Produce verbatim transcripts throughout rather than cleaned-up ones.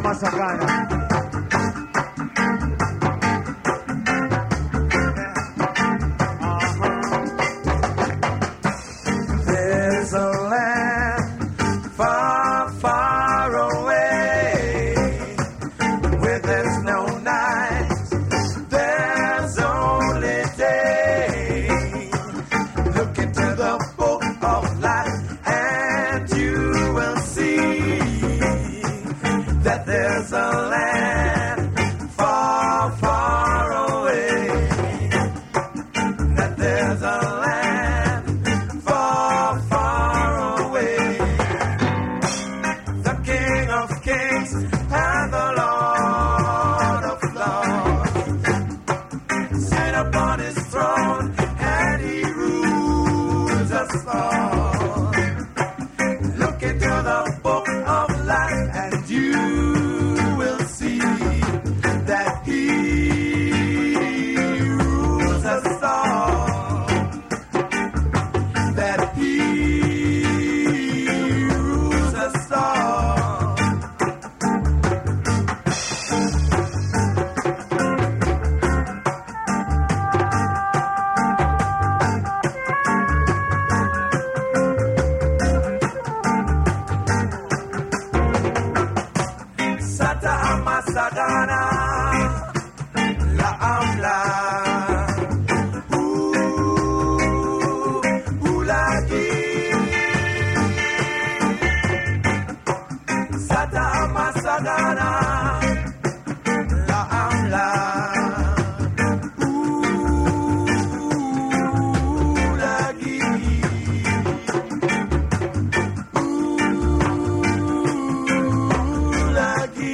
Masakana. There's a land far, far away where there's no night, there's only day. Look into the book of life and you will see that there's a land far, far away, that there's a land far, far away. The King of Kings and the Lord of Lords sit upon his throne and he rules us all. Look into the book of life and you will see that he rules us all. That he rules us all. Sata Amasagana La Amla Ooh, Ulagi Sata Amasagana La Amla Ulagi Ulagi.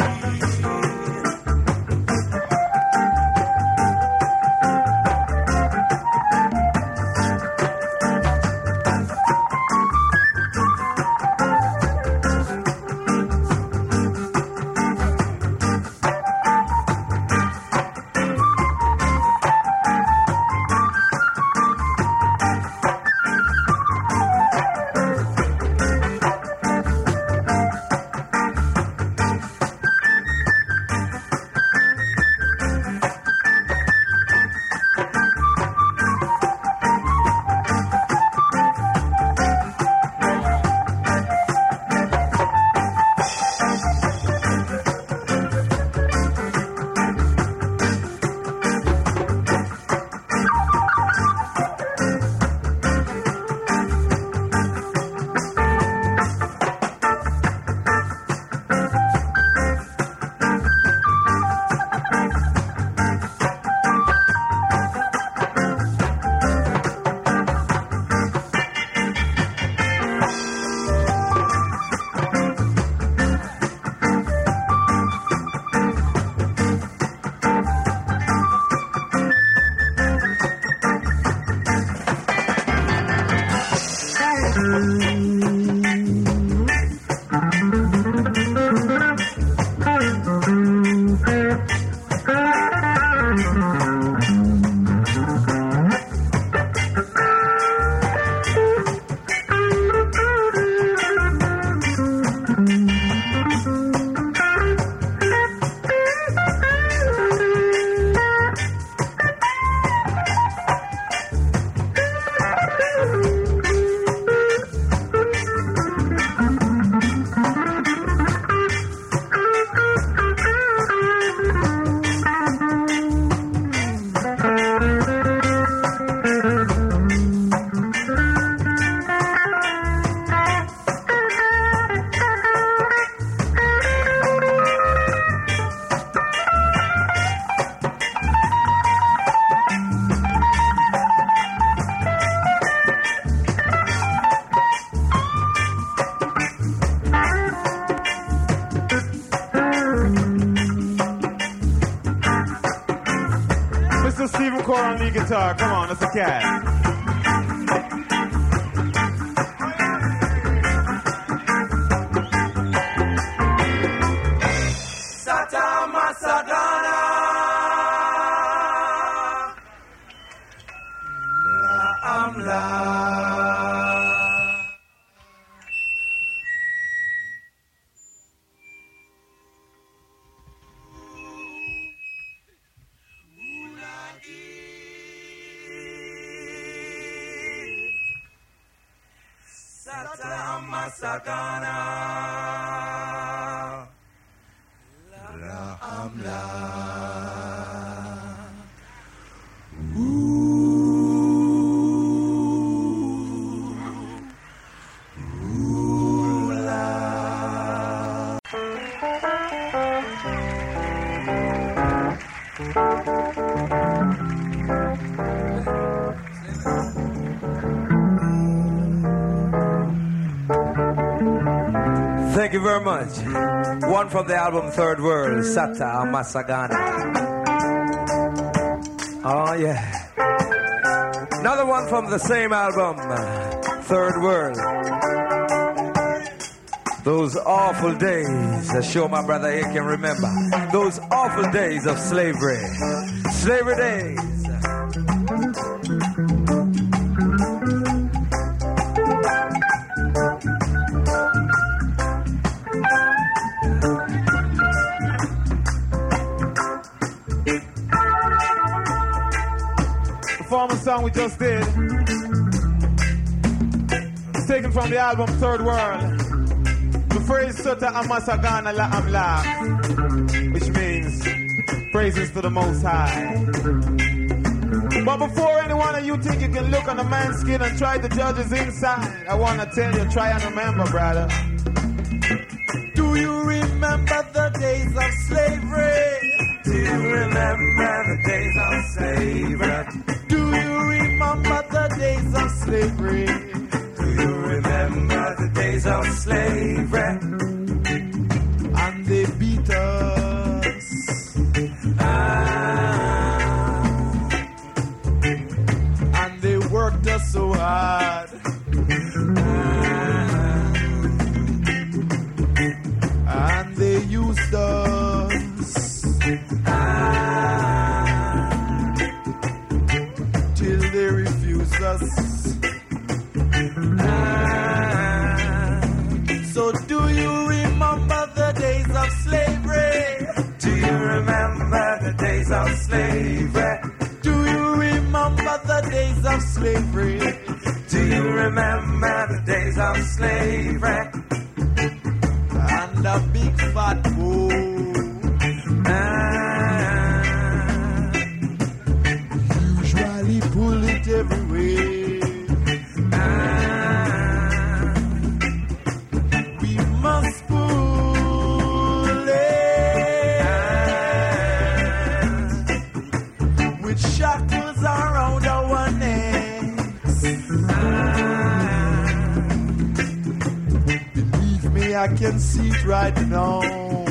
Mister Stephen Core on lead guitar. Come on, that's a cat. Amla. Sata Masagana La Amla. Ooh. Ooh la. Thank you very much. One from the album Third World, Sata Masagana. Oh yeah. Another one from the same album, Third World. Those awful days, I sure my brother here can remember. Those awful days of slavery. Slavery days. Performance song we just did. It's taken from the album Third World. The phrase Sota Amasagana La Amla, which means praises to the Most High. But before any one of you think you can look on a man's skin and try to judge his inside, I want to tell you, try and remember, brother. Do you remember the days of slavery? Do you remember the days of slavery? Do you remember the days of slavery? Do you remember the days of slavery? And they beat us. Ah. And they worked us so hard. Ah. And they used us. Ah. Till they refused us. Ah. So do you remember the days of slavery? Do you remember the days of slavery? Do you remember the days of slavery? Do you remember the days of slavery? And a big fat bull. Ah. Usually pull it every way. Ah. We must pull it. Ah. With shackles around our necks. Ah. Believe me, I can see it right now.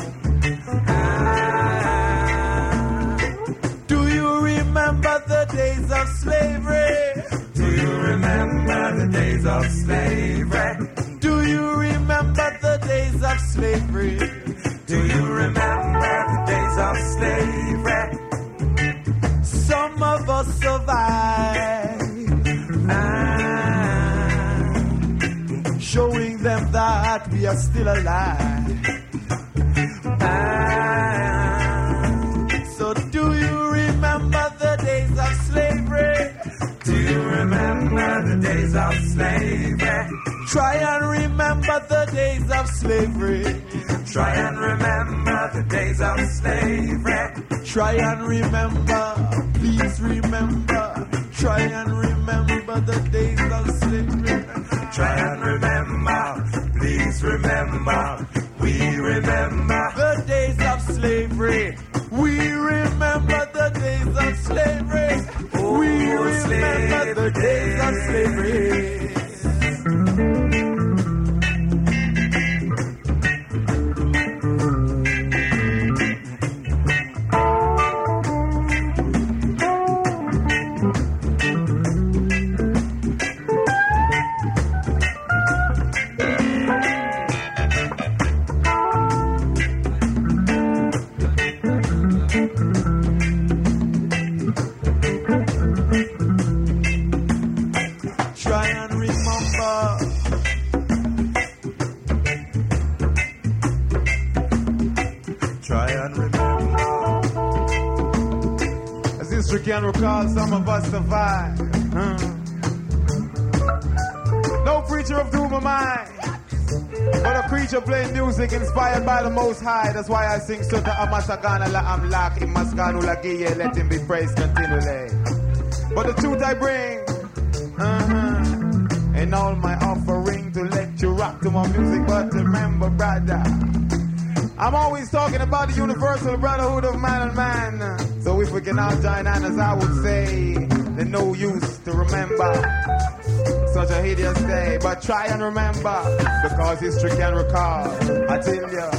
Ah. Do you remember the days of slavery? Do you remember the days of slavery? Do you remember the days of slavery? Do you remember the days of slavery? Some of us survived, Ah. showing them that we are still alive. Ah. So do you remember the days of slavery? Do you remember the days of slavery? Try and remember the days of slavery. Try and remember the days of slavery. Try and remember, please remember. Try and remember the days of slavery. Try and remember, please remember. We remember The days of slavery. We remember the days of slavery. We remember the days of slavery. Try and remember. Try and remember. As history can recall, some of us survived. Huh? No free creature of doom am I, but a creature playing music inspired by the Most High. That's why I sing Sota Amasagana La Amlak Imaskanu Lagiye, let him be praised continually. But the truth I bring, uh-huh, and all my offering to let you rock to my music. But remember, brother, I'm always talking about the universal brotherhood of man and man. So if we can all join hands, I would say there's no use to remember such a hideous day. But try and remember, because history can recall. I tell you.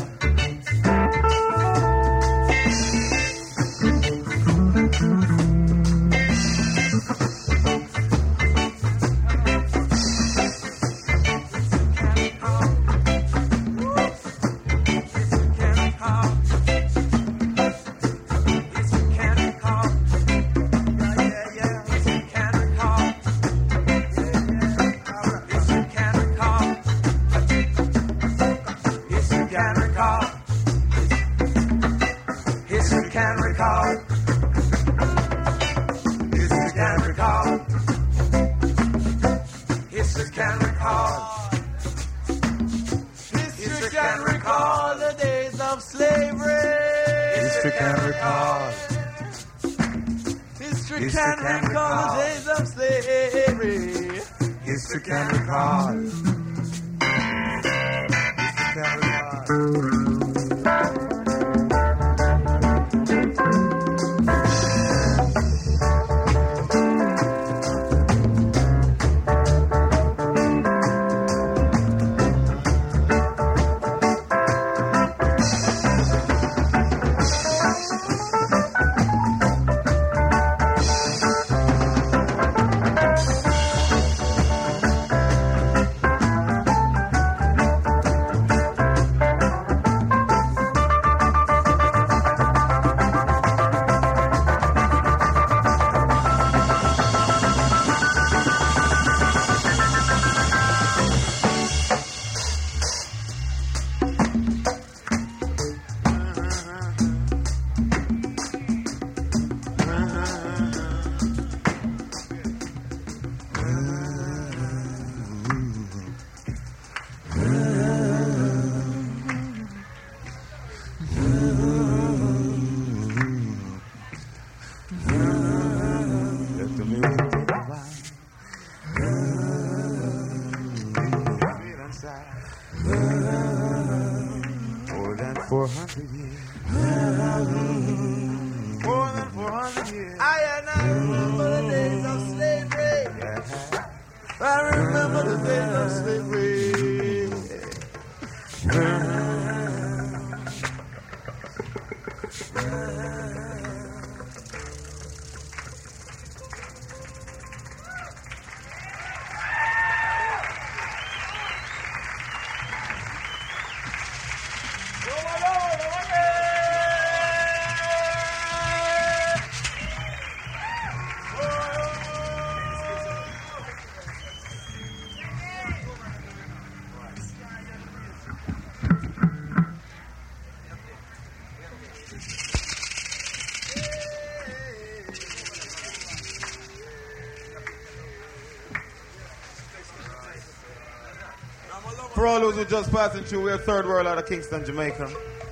For all those who just passing through, we're third world out of Kingston, Jamaica.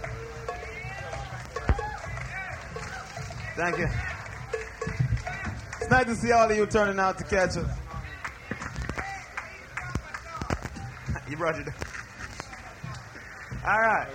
Thank you. It's nice to see all of you turning out to catch us. You brought it down. All right.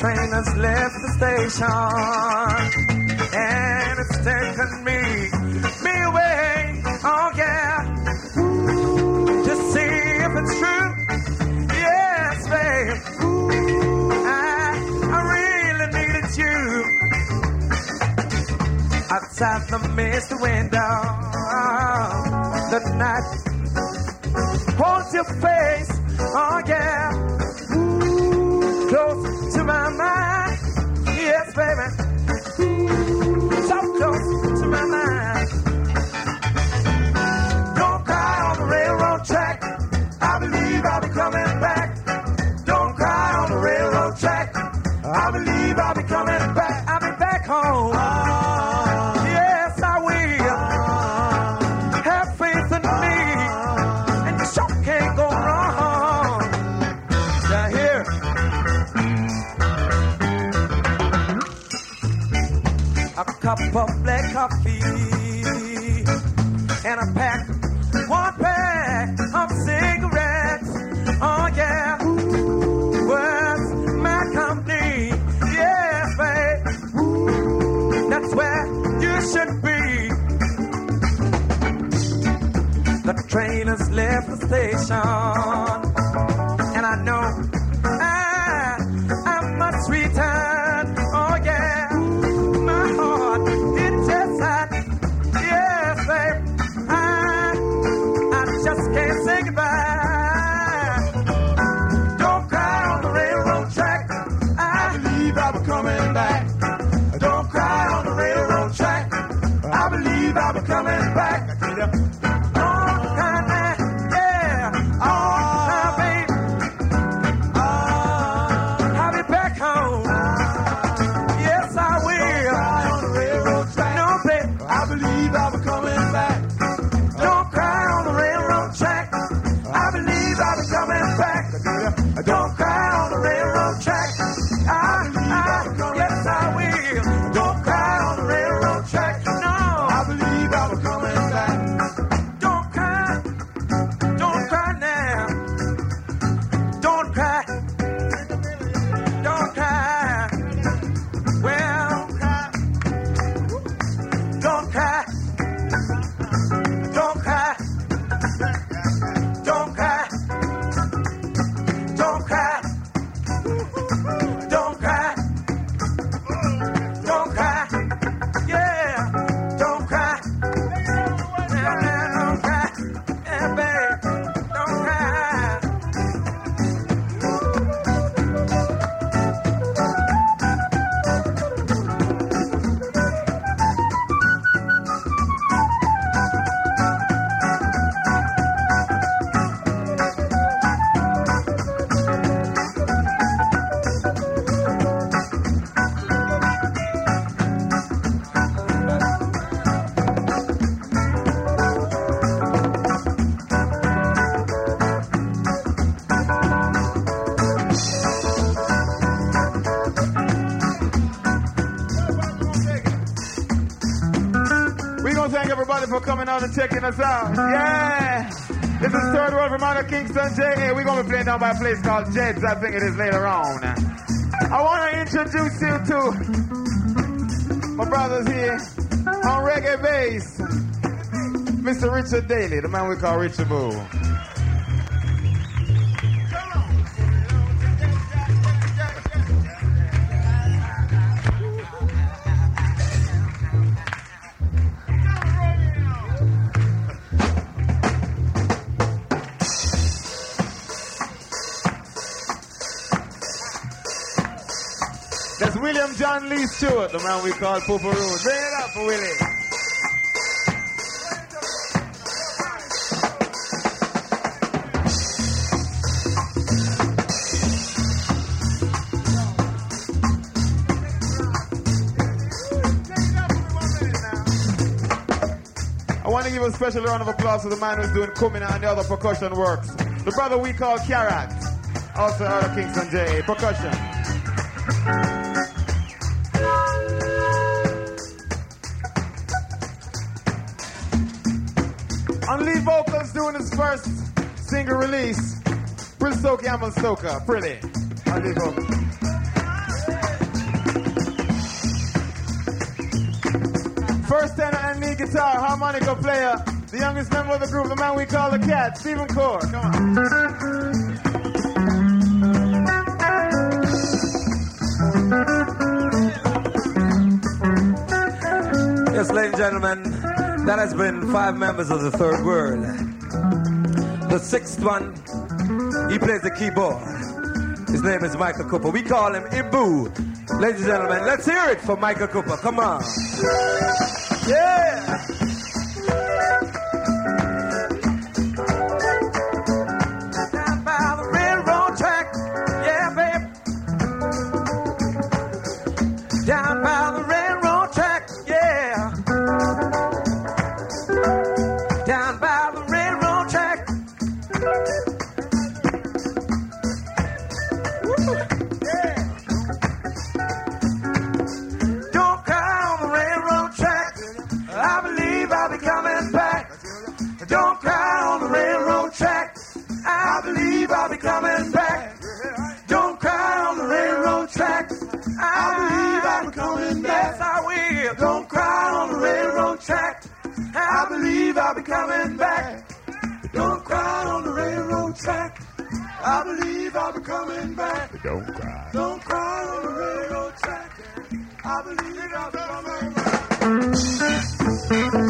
train has left the station, and it's taken me, me away, oh yeah, to see if it's true, yes, babe, I, I really needed you, outside the misty window, the night holds your face, oh yeah, close to my mind, yes, baby. So close to my mind. Don't cry on the railroad track. I believe I'll be coming back. Don't cry on the railroad track. I believe I'll be coming back. I'll be back home. Oh, yes, I will. Oh, have faith in oh, me, and you sure can't go wrong. Now here. A cup of black coffee and a pack, one pack of cigarettes. Oh yeah, where's my company? Yes, babe, that's where you should be. The train has left the station, and I know I, I must return. Oh yeah. Can't say goodbye. Don't cry on the railroad track. I believe I'll be coming back. Don't cry on the railroad track. I believe I'll be coming back. Oh, honey, yeah. Oh, baby. Oh, I'll be back home. Yes, I will. Don't cry on the railroad track. No, baby. I believe I'll be coming back. Don't cry on the railroad track. I believe I'll be coming back. Don't cry on the railroad track. I, I, yes, I will. Don't cry on the railroad track. No, I believe I'll be coming back. Don't cry. Don't cry now. Don't cry. Don't cry. Well, don't cry. Don't cry. Don't cry. Don't cry. Don't cry. Don't cry. Yeah. Don't cry. Yeah, man, don't cry. Yeah, babe. Don't cry. Thank everybody for coming out and checking us out. Yeah! This is Third World from out of Kingston, J A. We're going to be playing down by a place called Jed's. I think it is later on. I want to introduce you to my brothers here on reggae bass. Mister Richard Daly, the man we call Richard Boo. That's William John Lee Stewart, the man we call Pooperoo. Bring it up for Willie. I want to give a special round of applause to the man who's doing Kumina and the other percussion works. The brother we call Karat, also out of Kingston, J A. Percussion. On lead vocals doing his first single release, Prince Stoker, Yamal Stoker, pretty. On lead vocals. First tenor and lead guitar, harmonica player, the youngest member of the group, the man we call the Cat, Stephen Core. Come on. Yes, ladies and gentlemen, that has been five members of the Third World. The sixth one, he plays the keyboard. His name is Michael Cooper. We call him Ibu. Ladies and gentlemen, let's hear it for Michael Cooper. Come on. Yeah! Down by the railroad track, yeah, babe. Down by the railroad track, yeah. Down by the railroad track. Woo. Yeah. Don't cry on the railroad track. I believe I'll be coming back. Don't cry on the railroad track. I believe I'll be coming back. Don't cry on the railroad track. I believe I'll be coming back. Yes, I will. Don't cry on the railroad track. I believe I'll be coming back. Don't cry on the railroad track. I believe I'll be coming back. Don't cry. Don't cry on the railroad track. I believe I'll be coming back.